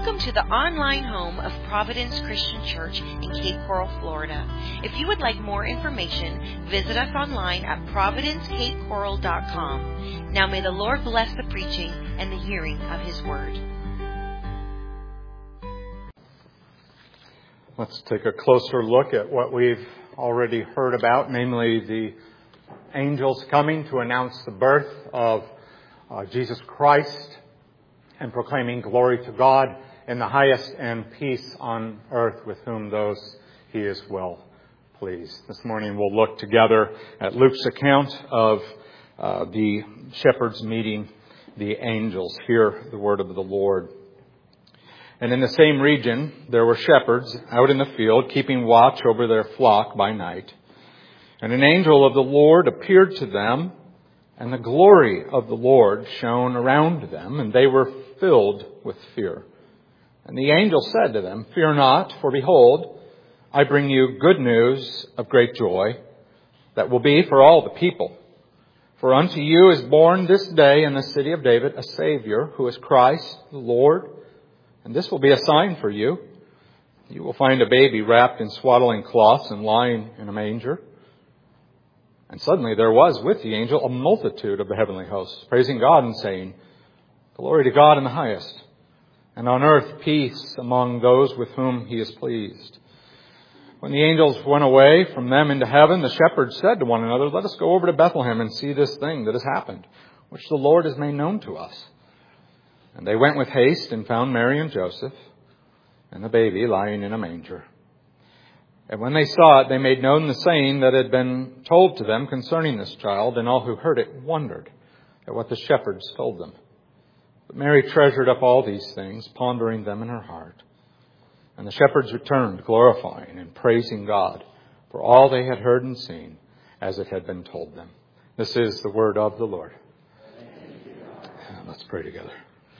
Welcome to the online home of Providence Christian Church in Cape Coral, Florida. If you would like more information, visit us online at providencecapecoral.com. Now may the Lord bless the preaching and the hearing of His Word. Let's take a closer look at what we've already heard about, namely the angels coming to announce the birth of Jesus Christ and proclaiming glory to God in the highest and peace on earth with whom those He is well pleased. This morning we'll look together at Luke's account of the shepherds meeting the angels. Hear the word of the Lord. And in the same region there were shepherds out in the field, keeping watch over their flock by night. And an angel of the Lord appeared to them, and the glory of the Lord shone around them, and they were filled with fear. And the angel said to them, "Fear not, for behold, I bring you good news of great joy that will be for all the people. For unto you is born this day in the city of David a Savior, who is Christ the Lord. And this will be a sign for you. You will find a baby wrapped in swaddling cloths and lying in a manger." And suddenly there was with the angel a multitude of the heavenly hosts, praising God and saying, "Glory to God in the highest, and on earth peace among those with whom He is pleased." When the angels went away from them into heaven, the shepherds said to one another, "Let us go over to Bethlehem and see this thing that has happened, which the Lord has made known to us." And they went with haste and found Mary and Joseph and the baby lying in a manger. And when they saw it, they made known the saying that had been told to them concerning this child, and all who heard it wondered at what the shepherds told them. But Mary treasured up all these things, pondering them in her heart. And the shepherds returned, glorifying and praising God for all they had heard and seen, as it had been told them. This is the word of the Lord. Let's pray together.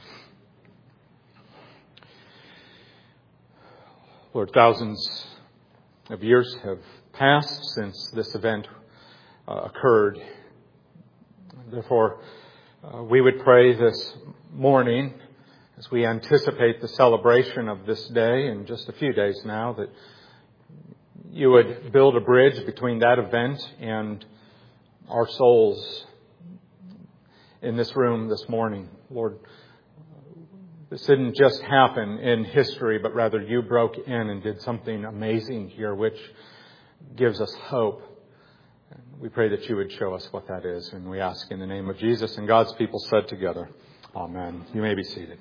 Lord, thousands of years have passed since this event occurred. Therefore, we would pray this morning, as we anticipate the celebration of this day in just a few days now, that you would build a bridge between that event and our souls in this room this morning. Lord, this didn't just happen in history, but rather you broke in and did something amazing here, which gives us hope. We pray that you would show us what that is, and we ask in the name of Jesus, and God's people said together, Amen. You may be seated.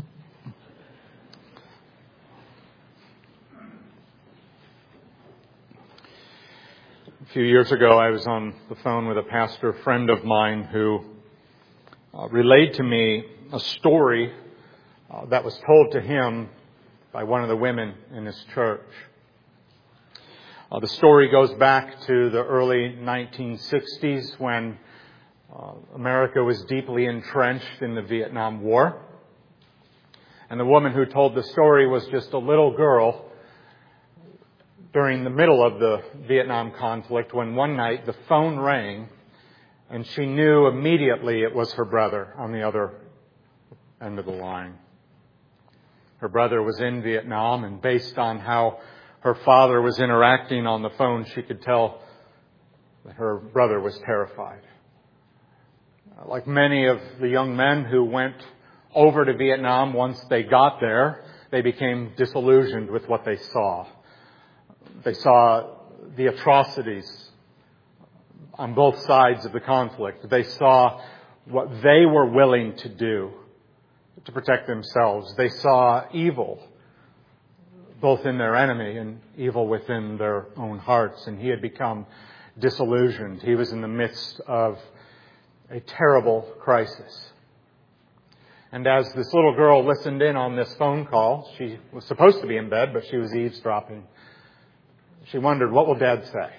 A few years ago, I was on the phone with a pastor friend of mine who relayed to me a story that was told to him by one of the women in his church. The story goes back to the early 1960s when America was deeply entrenched in the Vietnam War. And the woman who told the story was just a little girl during the middle of the Vietnam conflict when one night the phone rang and she knew immediately it was her brother on the other end of the line. Her brother was in Vietnam, and based on how her father was interacting on the phone, she could tell that her brother was terrified. Like many of the young men who went over to Vietnam, once they got there, they became disillusioned with what they saw. They saw the atrocities on both sides of the conflict. They saw what they were willing to do to protect themselves. They saw evil, both in their enemy and evil within their own hearts. And he had become disillusioned. He was in the midst of a terrible crisis. And as this little girl listened in on this phone call, she was supposed to be in bed, but she was eavesdropping. She wondered, what will Dad say?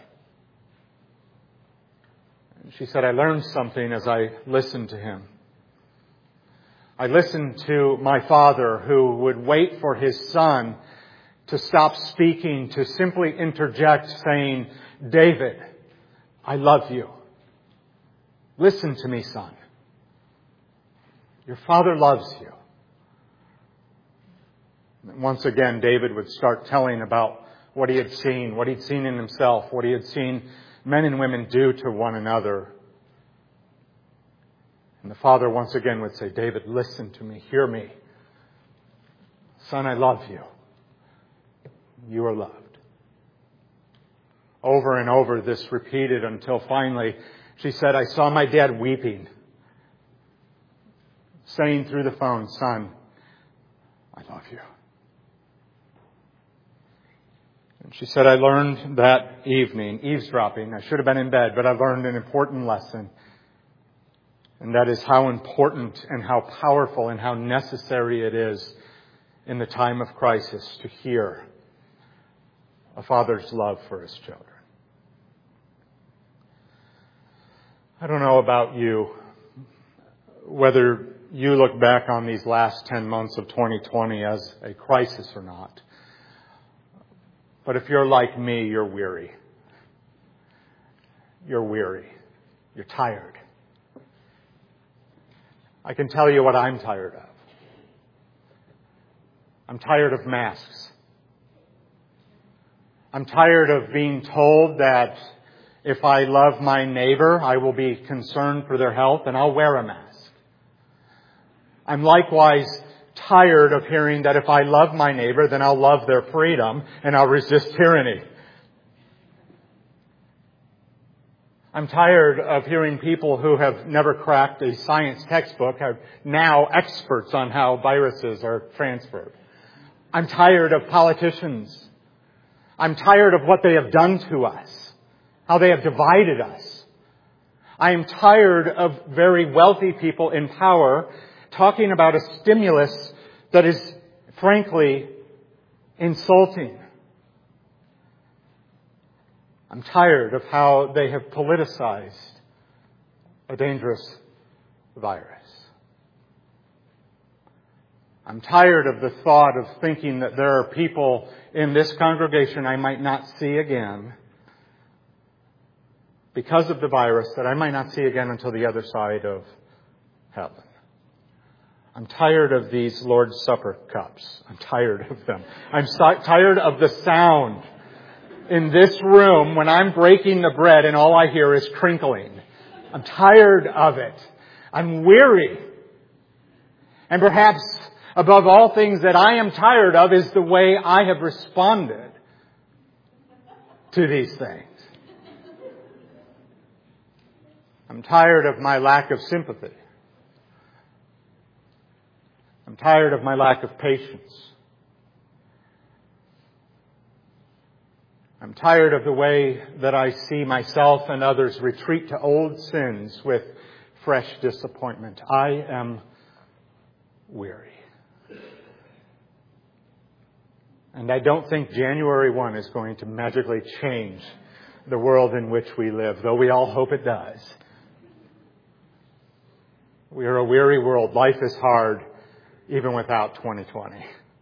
And she said, I learned something as I listened to him. I listened to my father, who would wait for his son to stop speaking, to simply interject saying, David, I love you. Listen to me, son. Your father loves you. Once again, David would start telling about what he had seen, what he'd seen in himself, what he had seen men and women do to one another. And the father once again would say, David, listen to me, hear me. Son, I love you. You are loved. Over and over this repeated until finally she said, I saw my dad weeping, saying through the phone, Son, I love you. And she said, I learned that evening, eavesdropping. I should have been in bed, but I learned an important lesson. And that is how important and how powerful and how necessary it is in the time of crisis to hear a father's love for his children. I don't know about you, whether you look back on these last 10 months of 2020 as a crisis or not. But if you're like me, you're weary. You're weary. You're tired. I can tell you what I'm tired of. I'm tired of masks. I'm tired of being told that if I love my neighbor, I will be concerned for their health and I'll wear a mask. I'm likewise tired of hearing that if I love my neighbor, then I'll love their freedom and I'll resist tyranny. I'm tired of hearing people who have never cracked a science textbook are now experts on how viruses are transferred. I'm tired of politicians. I'm tired of what they have done to us, how they have divided us. I am tired of very wealthy people in power talking about a stimulus that is, frankly, insulting. I'm tired of how they have politicized a dangerous virus. I'm tired of the thought of thinking that there are people in this congregation I might not see again because of the virus that I might not see again until the other side of heaven. I'm tired of these Lord's Supper cups. I'm tired of them. I'm tired of the sound in this room when I'm breaking the bread and all I hear is crinkling. I'm tired of it. I'm weary. And perhaps above all things that I am tired of is the way I have responded to these things. I'm tired of my lack of sympathy. I'm tired of my lack of patience. I'm tired of the way that I see myself and others retreat to old sins with fresh disappointment. I am weary. And I don't think January 1 is going to magically change the world in which we live, though we all hope it does. We are a weary world. Life is hard, even without 2020.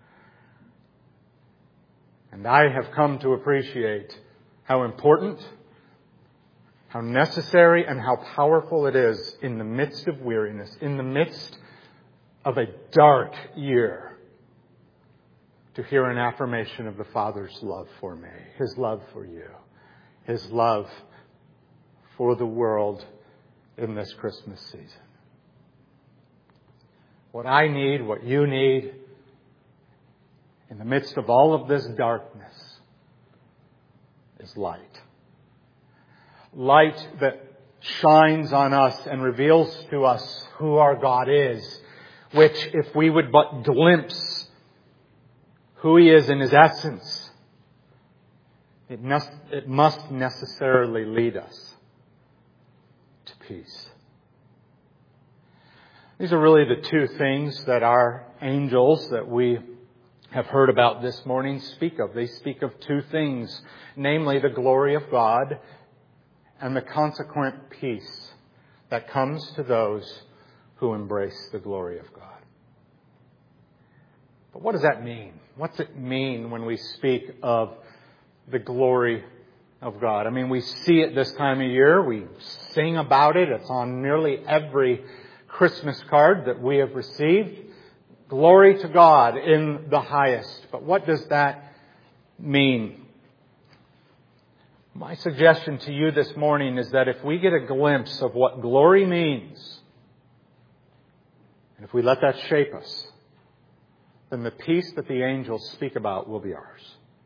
And I have come to appreciate how important, how necessary, and how powerful it is in the midst of weariness, in the midst of a dark year, to hear an affirmation of the Father's love for me, His love for you, His love for the world in this Christmas season. What I need, what you need, in the midst of all of this darkness, is light. Light that shines on us and reveals to us who our God is, which, if we would but glimpse who He is in His essence, it must necessarily lead us to peace. These are really the two things that our angels that we have heard about this morning speak of. They speak of two things, namely the glory of God and the consequent peace that comes to those who embrace the glory of God. But what does that mean? What's it mean when we speak of the glory of God? I mean, we see it this time of year. We sing about it. It's on nearly every Christmas card that we have received. Glory to God in the highest. But what does that mean? My suggestion to you this morning is that if we get a glimpse of what glory means, and if we let that shape us, then the peace that the angels speak about will be ours.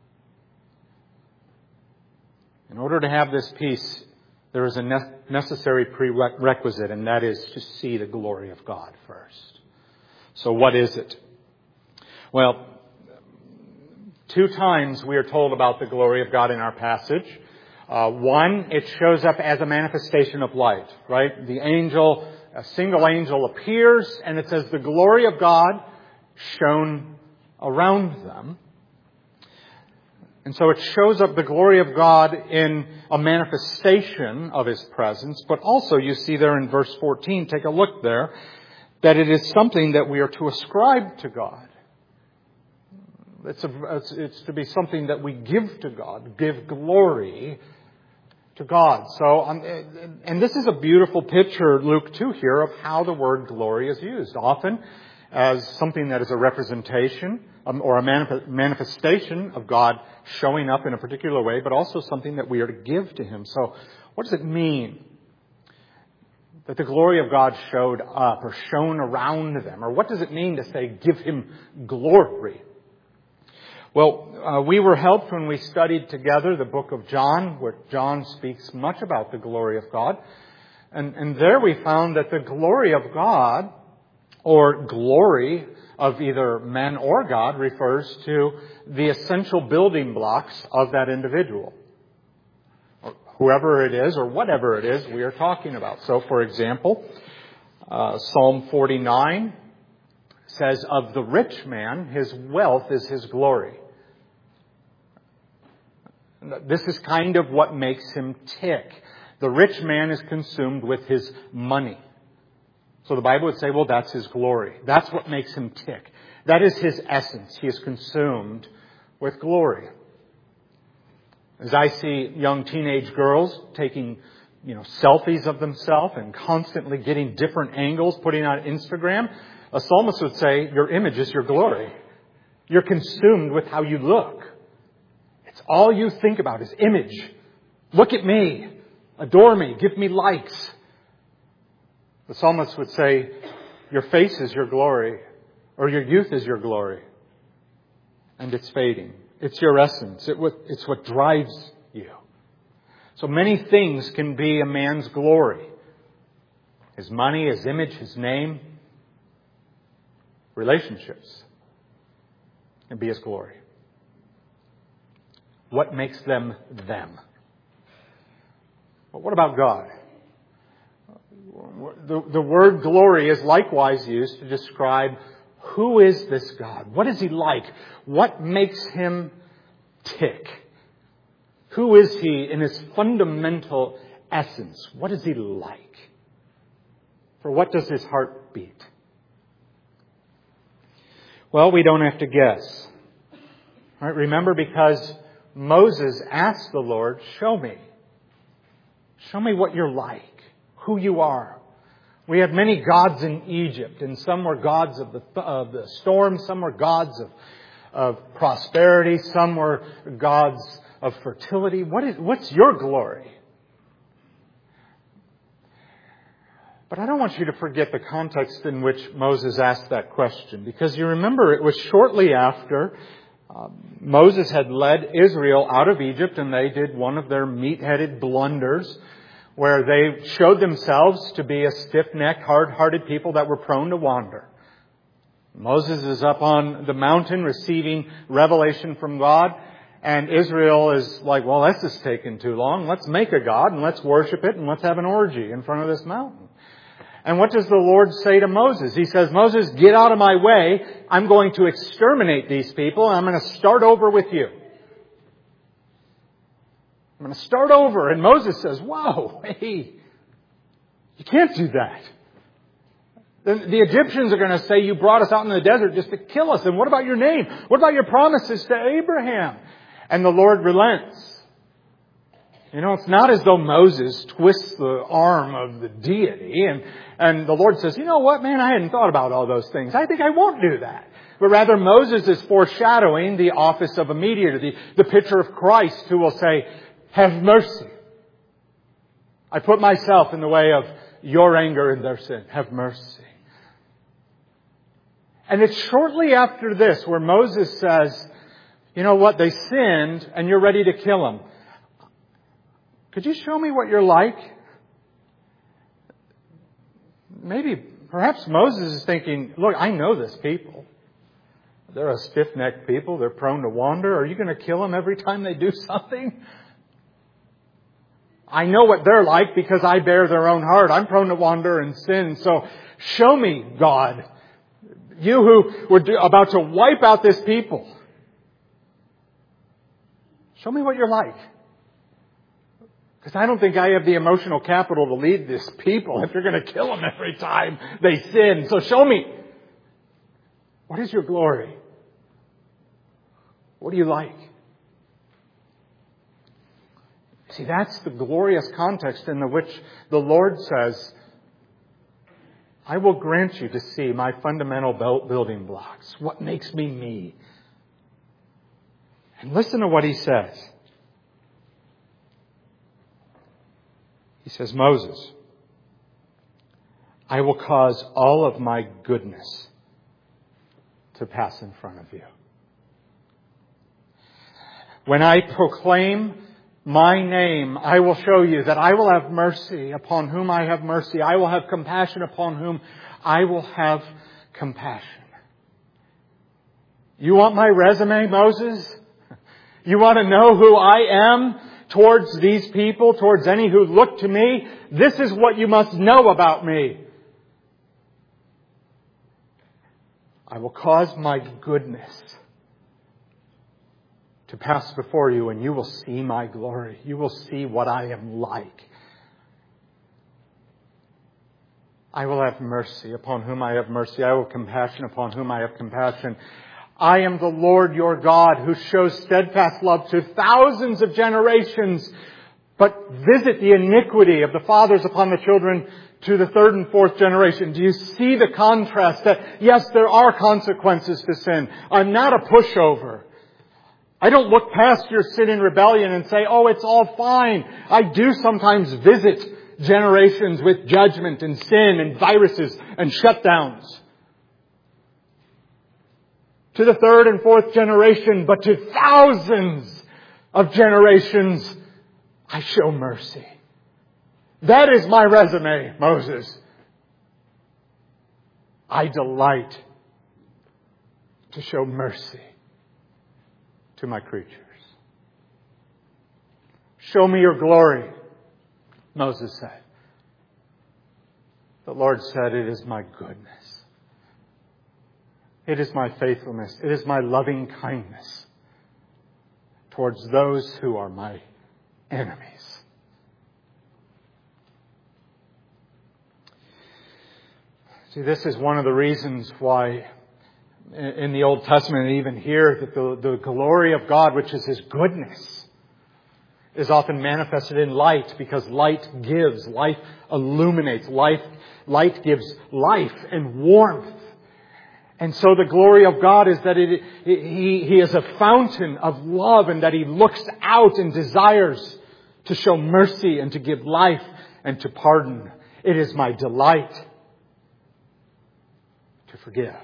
In order to have this peace, there is a necessary prerequisite, and that is to see the glory of God first. So what is it? Well, 2 times we are told about the glory of God in our passage. One, it shows up as a manifestation of light, right? A single angel appears, and it says the glory of God shone around them. And so it shows up the glory of God in a manifestation of His presence. But also you see there in verse 14, take a look there, that it is something that we are to ascribe to God. It's to be something that we give to God, give glory to God. So, and this is a beautiful picture, Luke 2 here, of how the word glory is used. Often as something that is a representation or a manifestation of God showing up in a particular way, but also something that we are to give to Him. So what does it mean that the glory of God showed up or shone around them? Or what does it mean to say, give Him glory? Well, we were helped when we studied together the book of John, where John speaks much about the glory of God. And there we found that the glory of God, or glory of either men or God, refers to the essential building blocks of that individual. Or whoever it is or whatever it is we are talking about. So, for example, Psalm 49 says, of the rich man, his wealth is his glory. This is kind of what makes him tick. The rich man is consumed with his money. So the Bible would say, well, that's his glory. That's what makes him tick. That is his essence. He is consumed with glory. As I see young teenage girls taking, selfies of themselves and constantly getting different angles, putting on Instagram, a psalmist would say, your image is your glory. You're consumed with how you look. It's all you think about is image. Look at me. Adore me. Give me likes. The psalmist would say, your face is your glory, or your youth is your glory. And it's fading. It's your essence. It's what drives you. So many things can be a man's glory. His money, his image, his name. Relationships can be his glory. What makes them them? But what about God? The word glory is likewise used to describe who is this God? What is He like? What makes Him tick? Who is He in His fundamental essence? What is He like? For what does His heart beat? Well, we don't have to guess. All right, remember, because Moses asked the Lord, show me. Show me what you're like. Who you are. We had many gods in Egypt, and some were gods of the storm, some were gods of prosperity, some were gods of fertility. What's your glory? But I don't want you to forget the context in which Moses asked that question, because you remember it was shortly after Moses had led Israel out of Egypt, and they did one of their meat-headed blunders, where they showed themselves to be a stiff-necked, hard-hearted people that were prone to wander. Moses is up on the mountain receiving revelation from God, and Israel is like, well, this is taking too long. Let's make a god and let's worship it and let's have an orgy in front of this mountain. And what does the Lord say to Moses? He says, Moses, get out of my way. I'm going to exterminate these people, and I'm going to start over with you. I'm going to start over. And Moses says, whoa, hey, you can't do that. The Egyptians are going to say, you brought us out in the desert just to kill us. And what about your name? What about your promises to Abraham? And the Lord relents. You know, it's not as though Moses twists the arm of the deity and the Lord says, you know what, man, I hadn't thought about all those things. I think I won't do that. But rather, Moses is foreshadowing the office of a mediator, the picture of Christ who will say, have mercy. I put myself in the way of your anger and their sin. Have mercy. And it's shortly after this where Moses says, you know what, they sinned and you're ready to kill them. Could you show me what you're like? Perhaps Moses is thinking, look, I know this people. They're a stiff-necked people. They're prone to wander. Are you going to kill them every time they do something? I know what they're like because I bear their own heart. I'm prone to wander and sin. So show me, God, you who were about to wipe out this people. Show me what you're like. Because I don't think I have the emotional capital to lead this people if you're going to kill them every time they sin. So show me. What is your glory? What do you like? See, that's the glorious context in which the Lord says, I will grant you to see my fundamental building blocks. What makes me me? And listen to what He says. He says, Moses, I will cause all of my goodness to pass in front of you. When I proclaim my name, I will show you that I will have mercy upon whom I have mercy. I will have compassion upon whom I will have compassion. You want my resume, Moses? You want to know who I am towards these people, towards any who look to me? This is what you must know about me. I will cause my goodness to pass before you, and you will see my glory. You will see what I am like. I will have mercy upon whom I have mercy. I will have compassion upon whom I have compassion. I am the Lord your God who shows steadfast love to thousands of generations, but visit the iniquity of the fathers upon the children to the third and fourth generation. Do you see the contrast that, yes, there are consequences to sin. I'm not a pushover. I don't look past your sin and rebellion and say, oh, it's all fine. I do sometimes visit generations with judgment and sin and viruses and shutdowns. To the third and fourth generation, but to thousands of generations, I show mercy. That is my resume, Moses. I delight to show mercy to my creatures. Show me your glory, Moses said. The Lord said, it is my goodness. It is my faithfulness. It is my loving kindness towards those who are my enemies. See, this is one of the reasons why in the Old Testament and even here that the glory of God, which is His goodness, is often manifested in light, because light gives, light illuminates, light gives life and warmth. And so the glory of God is that He is a fountain of love, and that He looks out and desires to show mercy and to give life and to pardon. It is my delight to forgive.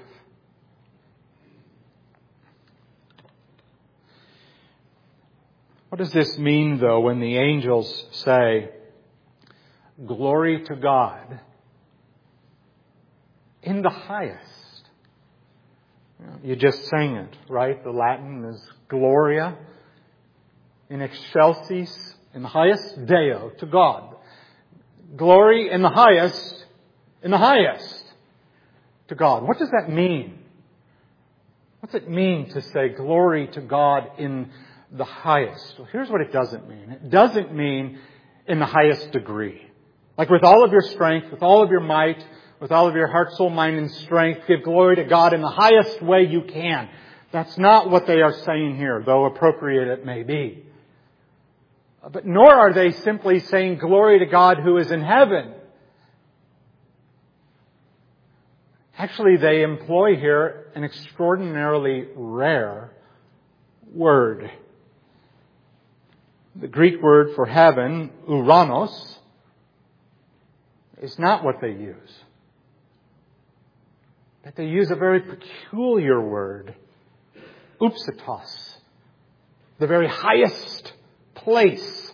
What does this mean, though, when the angels say, glory to God in the highest? You just sang it, right? The Latin is Gloria in excelsis, in the highest Deo, to God. Glory in the highest to God. What does that mean? What's it mean to say glory to God in the highest? Well, here's what it doesn't mean. It doesn't mean in the highest degree. Like with all of your strength, with all of your might, with all of your heart, soul, mind, and strength, give glory to God in the highest way you can. That's not what they are saying here, though appropriate it may be. But nor are they simply saying glory to God who is in heaven. Actually, they employ here an extraordinarily rare word. The Greek word for heaven, uranos, is not what they use. But they use a very peculiar word, upsitos, the very highest place,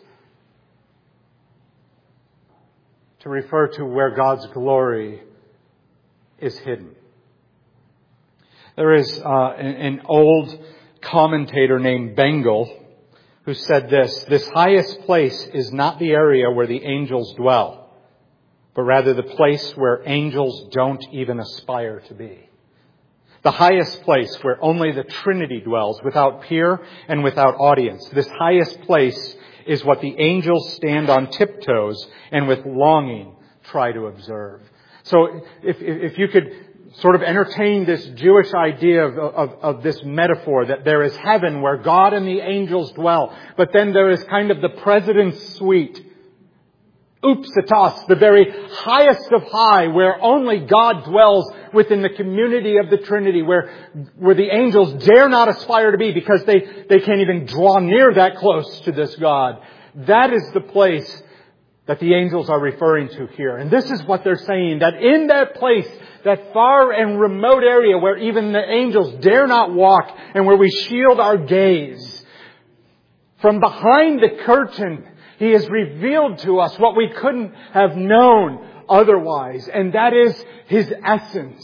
to refer to where God's glory is hidden. There is an old commentator named Bengal who said this highest place is not the area where the angels dwell, but rather the place where angels don't even aspire to be. The highest place where only the Trinity dwells, without peer and without audience. This highest place is what the angels stand on tiptoes and with longing try to observe. So if you could sort of entertain this Jewish idea of this metaphor that there is heaven where God and the angels dwell, but then there is kind of the president's suite, upsitos, the very highest of high, where only God dwells within the community of the Trinity, where the angels dare not aspire to be because they can't even draw near that close to this God. That is the place that the angels are referring to here. And this is what they're saying, that in that place, that far and remote area where even the angels dare not walk and where we shield our gaze, from behind the curtain, He has revealed to us what we couldn't have known otherwise. And that is His essence.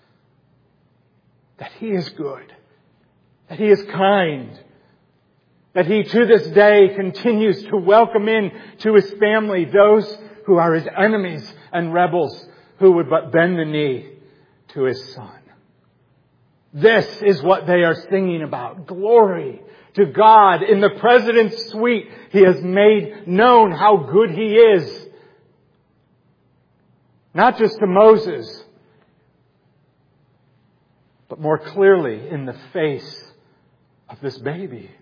That He is good. That He is kind. That He to this day continues to welcome in to His family those who are His enemies and rebels who would but bend the knee to His Son. This is what they are singing about. Glory to God. In the President's suite, He has made known how good He is. Not just to Moses, but more clearly in the face of this baby.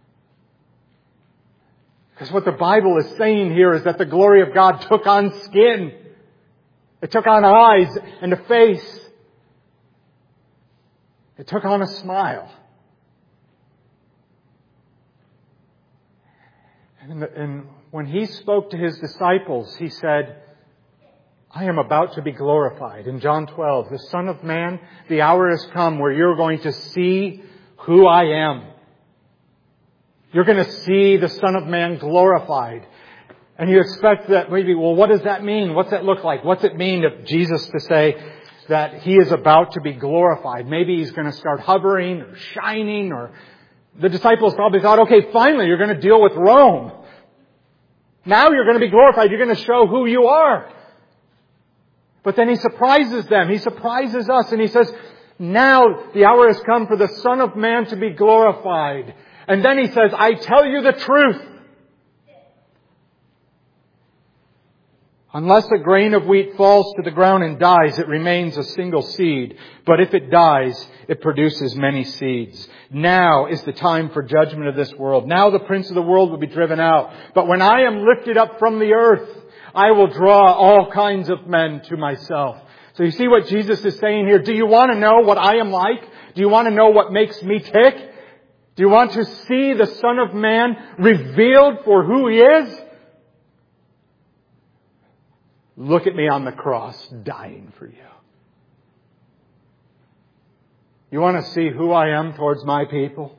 Because what the Bible is saying here is that the glory of God took on skin. It took on eyes and a face. It took on a smile. And when He spoke to His disciples, He said, I am about to be glorified. In John 12, the Son of Man, the hour has come where you're going to see who I am. You're going to see the Son of Man glorified. And you expect that maybe, well, what does that mean? What's that look like? What's it mean to Jesus to say that He is about to be glorified? Maybe He's going to start hovering or shining, or the disciples probably thought, okay, finally you're going to deal with Rome. Now you're going to be glorified. You're going to show who you are. But then He surprises them. He surprises us and He says, now the hour has come for the Son of Man to be glorified. And then He says, I tell you the truth. Unless a grain of wheat falls to the ground and dies, it remains a single seed. But if it dies, it produces many seeds. Now is the time for judgment of this world. Now the prince of the world will be driven out. But when I am lifted up from the earth, I will draw all kinds of men to myself. So you see what Jesus is saying here? Do you want to know what I am like? Do you want to know what makes me tick? Do you want to see the Son of Man revealed for who He is? Look at me on the cross, dying for you. You want to see who I am towards my people?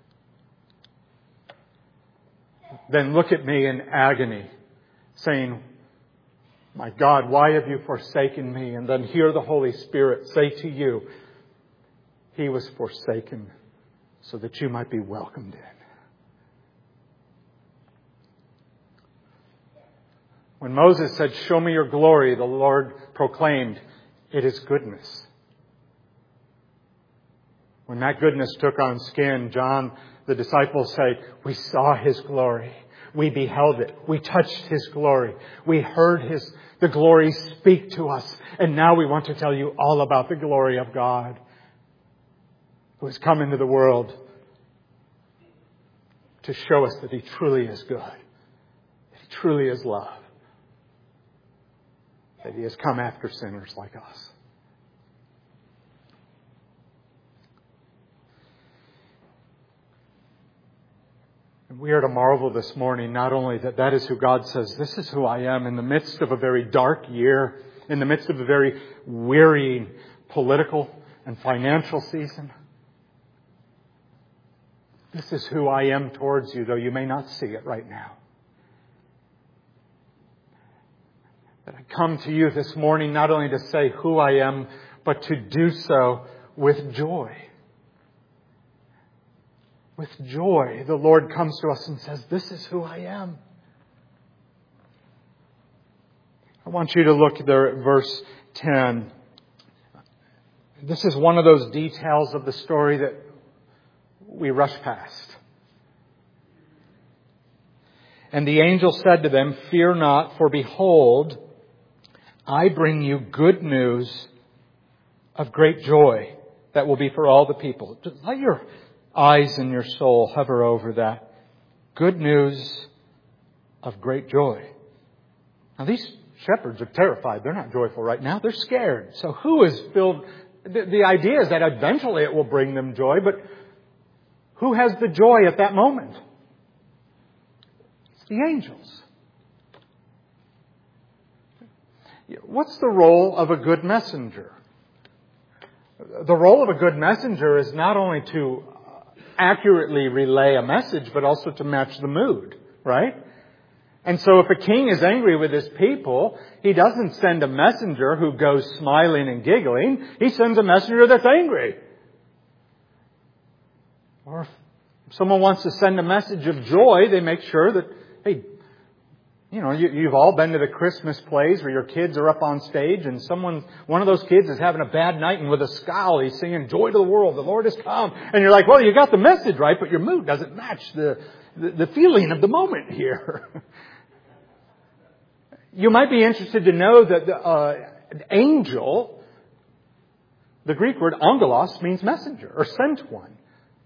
Then look at me in agony, saying, my God, why have you forsaken me? And then hear the Holy Spirit say to you, He was forsaken so that you might be welcomed in. When Moses said, show me your glory, the Lord proclaimed, it is goodness. When that goodness took on skin, John, the disciples say, we saw His glory. We beheld it. We touched His glory. We heard the glory speak to us. And now we want to tell you all about the glory of God, who has come into the world to show us that He truly is good truly is love. That He has come after sinners like us. And we are to marvel this morning not only that that is who God says, this is who I am in the midst of a very dark year, in the midst of a very wearying political and financial season. This is who I am towards you, though you may not see it right now. That I come to you this morning not only to say who I am, but to do so with joy. With joy, the Lord comes to us and says, this is who I am. I want you to look there at verse 10. This is one of those details of the story that we rush past. And the angel said to them, fear not, for behold, I bring you good news of great joy that will be for all the people. Just let your eyes and your soul hover over that. Good news of great joy. Now these shepherds are terrified. They're not joyful right now. They're scared. So who is filled? The idea is that eventually it will bring them joy, but who has the joy at that moment? It's the angels. What's the role of a good messenger? The role of a good messenger is not only to accurately relay a message, but also to match the mood, right? And so if a king is angry with his people, he doesn't send a messenger who goes smiling and giggling. He sends a messenger that's angry. Or if someone wants to send a message of joy, they make sure that, hey, you've all been to the Christmas plays where your kids are up on stage and one of those kids is having a bad night and with a scowl he's singing joy to the world, the Lord has come. And you're like, well, you got the message right, but your mood doesn't match the feeling of the moment here. You might be interested to know that the angel, the Greek word angelos, means messenger or sent one.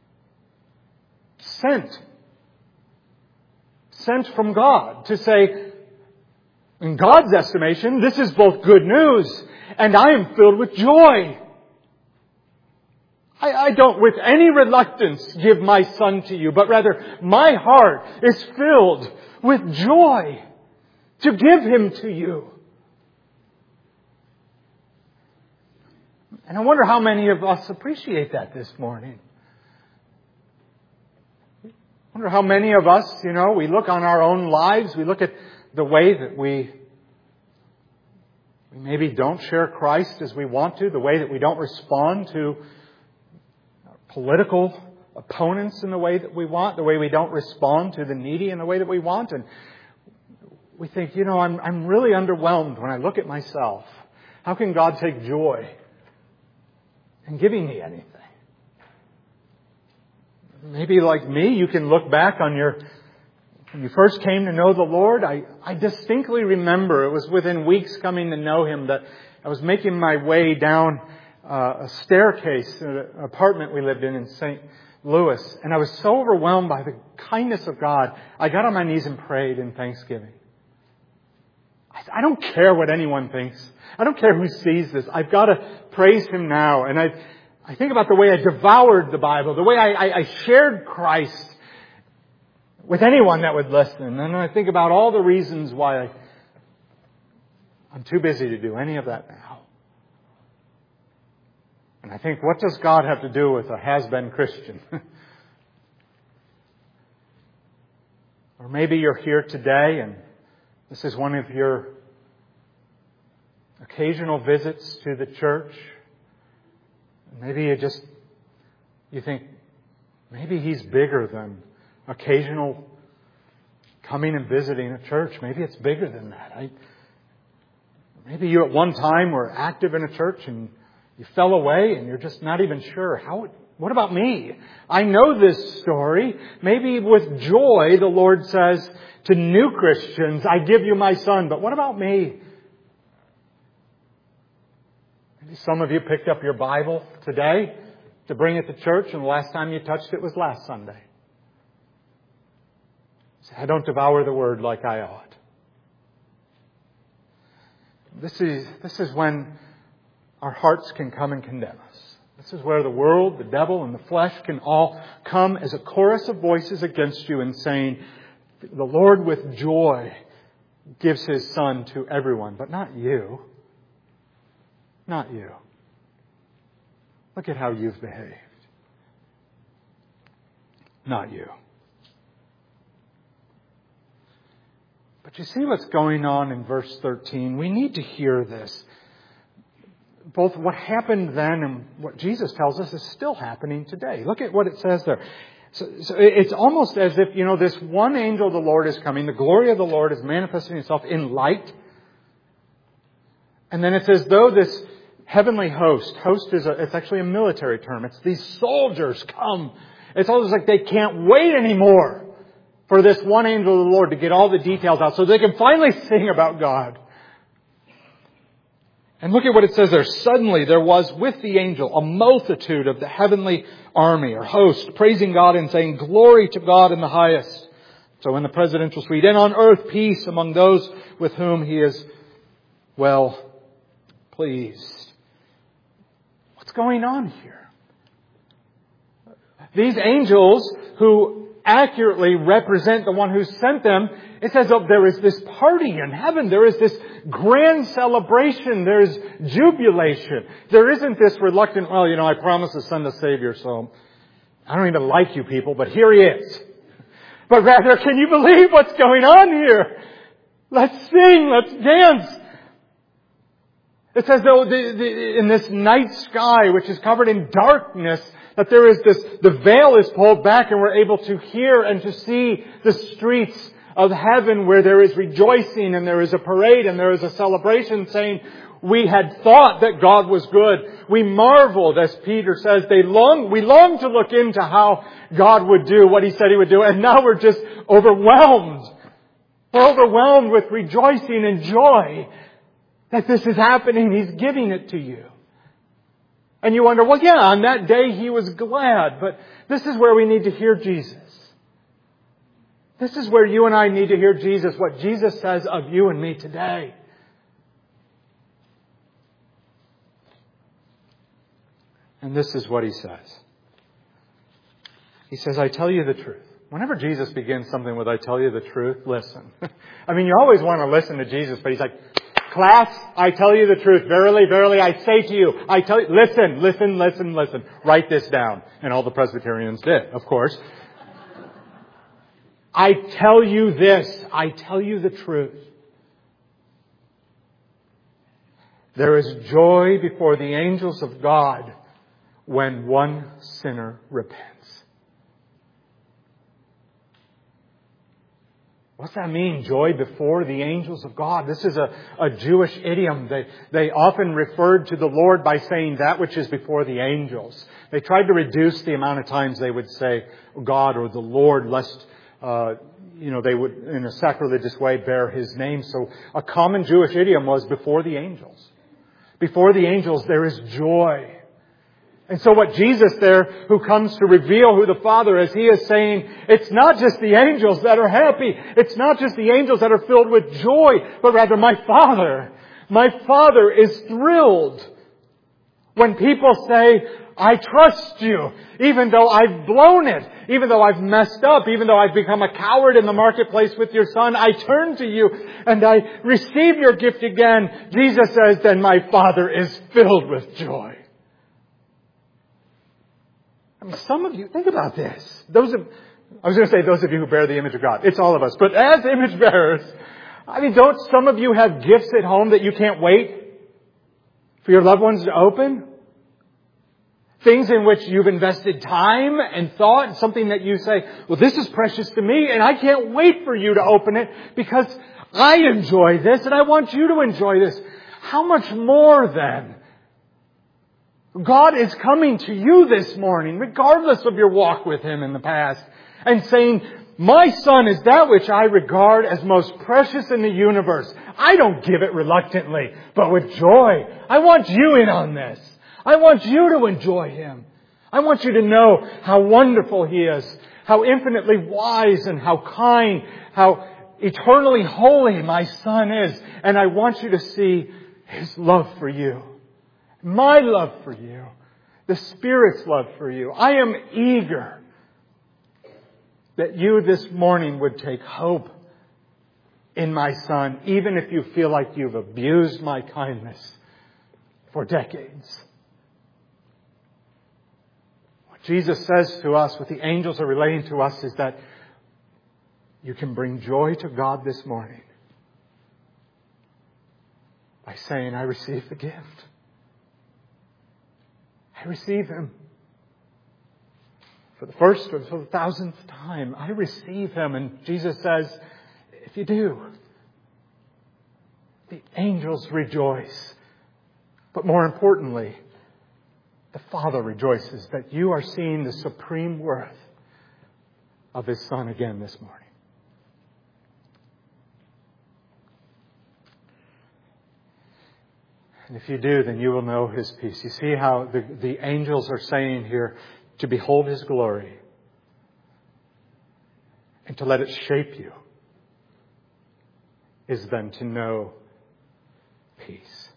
Sent from God to say, in God's estimation, this is both good news and I am filled with joy. I don't with any reluctance give my son to you, but rather my heart is filled with joy to give him to you. And I wonder how many of us appreciate that this morning. I wonder how many of us, we look on our own lives, we look at the way that we maybe don't share Christ as we want to, the way that we don't respond to political opponents in the way that we want, the way we don't respond to the needy in the way that we want. And we think, I'm really underwhelmed when I look at myself. How can God take joy in giving me anything? Maybe like me, you can look back on when you first came to know the Lord. I distinctly remember it was within weeks coming to know Him that I was making my way down a staircase in an apartment we lived in St. Louis. And I was so overwhelmed by the kindness of God, I got on my knees and prayed in thanksgiving. I don't care what anyone thinks. I don't care who sees this. I've got to praise Him now. And I think about the way I devoured the Bible, the way I shared Christ with anyone that would listen. And I think about all the reasons why I'm too busy to do any of that now. And I think, what does God have to do with a has-been Christian? Or maybe you're here today and this is one of your occasional visits to the church. Maybe you think, maybe He's bigger than occasional coming and visiting a church. Maybe it's bigger than that. Maybe you at one time were active in a church and you fell away and you're just not even sure. What about me? I know this story. Maybe with joy the Lord says to new Christians, I give you my son. But what about me? Maybe some of you picked up your Bible today to bring it to church, and the last time you touched it was last Sunday. I don't devour the Word like I ought. This is when our hearts can come and condemn us. This is where the world, the devil, and the flesh can all come as a chorus of voices against you and saying, the Lord with joy gives His Son to everyone, but not you. Not you. Look at how you've behaved. Not you. But you see what's going on in verse 13. We need to hear this. Both what happened then and what Jesus tells us is still happening today. Look at what it says there. So it's almost as if, this one angel of the Lord is coming. The glory of the Lord is manifesting itself in light. And then it's as though this heavenly host it's actually a military term. It's these soldiers come. It's almost like they can't wait anymore for this one angel of the Lord to get all the details out so they can finally sing about God. And look at what it says there. Suddenly there was with the angel a multitude of the heavenly army or host praising God and saying, "Glory to God in the highest." So in the presidential suite, and on earth peace among those with whom He is well pleased. What's going on here? These angels who accurately represent the one who sent them, it says, there is this party in heaven. There is this grand celebration. There is jubilation. There isn't this reluctant, I promised to send a Savior, so I don't even like you people, but here He is. But rather, can you believe what's going on here? Let's sing, let's dance. It says, though, in this night sky, which is covered in darkness, that there is the veil is pulled back and we're able to hear and to see the streets of heaven where there is rejoicing and there is a parade and there is a celebration saying, we had thought that God was good. We marveled, as Peter says, we longed to look into how God would do what He said He would do, and now we're just overwhelmed. We're overwhelmed with rejoicing and joy that this is happening. He's giving it to you. And you wonder, on that day He was glad. But this is where we need to hear Jesus. This is where you and I need to hear Jesus, what Jesus says of you and me today. And this is what He says. He says, I tell you the truth. Whenever Jesus begins something with, I tell you the truth, listen. You always want to listen to Jesus, but He's like, class, I tell you the truth. Verily, verily, I say to you, listen. Write this down. And all the Presbyterians did, of course. I tell you this. I tell you the truth. There is joy before the angels of God when one sinner repents. What's that mean? Joy before the angels of God. This is a Jewish idiom. They often referred to the Lord by saying that which is before the angels. They tried to reduce the amount of times they would say God or the Lord, lest they would, in a sacrilegious way, bear His name. So a common Jewish idiom was before the angels. Before the angels there is joy. And so what Jesus there, who comes to reveal who the Father is, He is saying, it's not just the angels that are happy. It's not just the angels that are filled with joy, but rather my Father is thrilled when people say, I trust you, even though I've blown it, even though I've messed up, even though I've become a coward in the marketplace with your Son, I turn to you and I receive your gift again. Jesus says, then my Father is filled with joy. Some of you, think about this. I was going to say those of you who bear the image of God. It's all of us. But as image bearers, don't some of you have gifts at home that you can't wait for your loved ones to open? Things in which you've invested time and thought, something that you say, well, this is precious to me and I can't wait for you to open it because I enjoy this and I want you to enjoy this. How much more then? God is coming to you this morning, regardless of your walk with Him in the past, and saying, my Son is that which I regard as most precious in the universe. I don't give it reluctantly, but with joy. I want you in on this. I want you to enjoy Him. I want you to know how wonderful He is, how infinitely wise and how kind, how eternally holy my Son is. And I want you to see His love for you, my love for you, the Spirit's love for you. I am eager that you this morning would take hope in my Son, even if you feel like you've abused my kindness for decades. What Jesus says to us, what the angels are relating to us, is that you can bring joy to God this morning by saying, I receive the gift. I receive Him. For the first or for the 1,000th time, I receive Him. And Jesus says, if you do, the angels rejoice. But more importantly, the Father rejoices that you are seeing the supreme worth of His Son again this morning. And if you do, then you will know His peace. You see how the angels are saying here, to behold His glory and to let it shape you is then to know peace.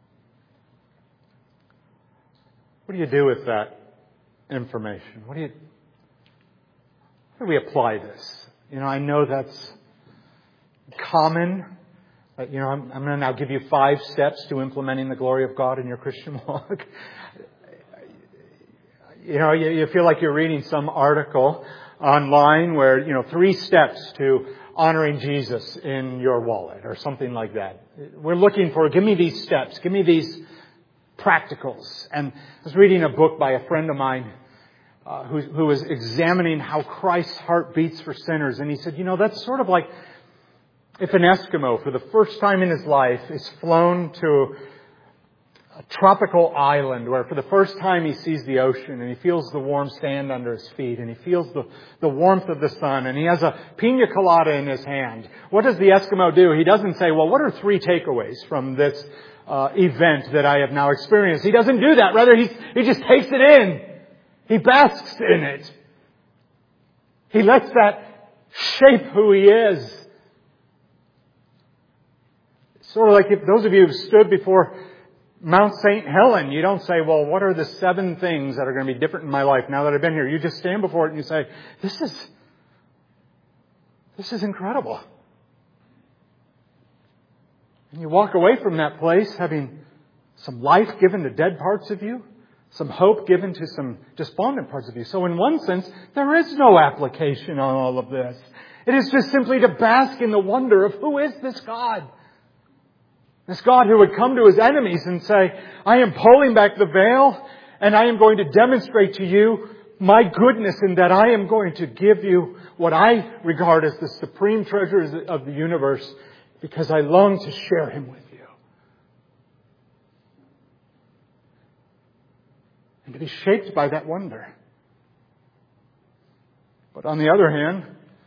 What do you do with that information? How do we apply this? I know that's common. I'm going to now give you 5 steps to implementing the glory of God in your Christian walk. You feel like you're reading some article online where, 3 steps to honoring Jesus in your wallet or something like that. We're looking for, give me these steps, give me these practicals. And I was reading a book by a friend of mine who was examining how Christ's heart beats for sinners. And he said, that's sort of like if an Eskimo, for the first time in his life, is flown to a tropical island where for the first time he sees the ocean and he feels the warm sand under his feet and he feels the warmth of the sun and he has a pina colada in his hand. What does the Eskimo do? He doesn't say, well, what are 3 takeaways from this event that I have now experienced? He doesn't do that. Rather, he just takes it in. He basks in it. He lets that shape who he is. Sort of like if those of you who stood before Mount St. Helen, you don't say, well, what are the 7 things that are going to be different in my life now that I've been here? You just stand before it and you say, this is incredible. And you walk away from that place having some life given to dead parts of you, some hope given to some despondent parts of you. So in one sense, there is no application on all of this. It is just simply to bask in the wonder of who is this God? This God who would come to His enemies and say, I am pulling back the veil and I am going to demonstrate to you my goodness in that I am going to give you what I regard as the supreme treasures of the universe because I long to share Him with you. And to be shaped by that wonder. But on the other hand,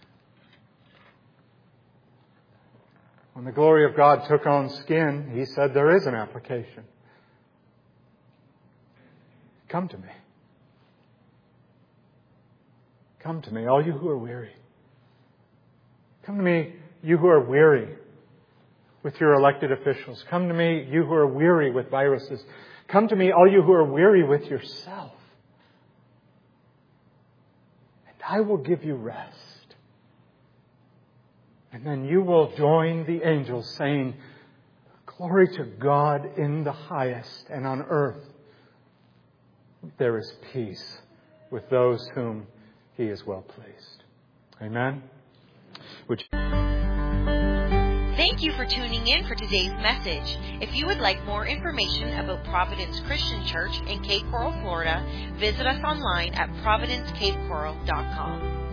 when the glory of God took on skin, He said there is an application. Come to me. Come to me, all you who are weary. Come to me, you who are weary with your elected officials. Come to me, you who are weary with viruses. Come to me, all you who are weary with yourself. And I will give you rest. And then you will join the angels saying, glory to God in the highest, and on earth there is peace with those whom He is well pleased. Amen. Thank you for tuning in for today's message. If you would like more information about Providence Christian Church in Cape Coral, Florida, visit us online at providencecapecoral.com.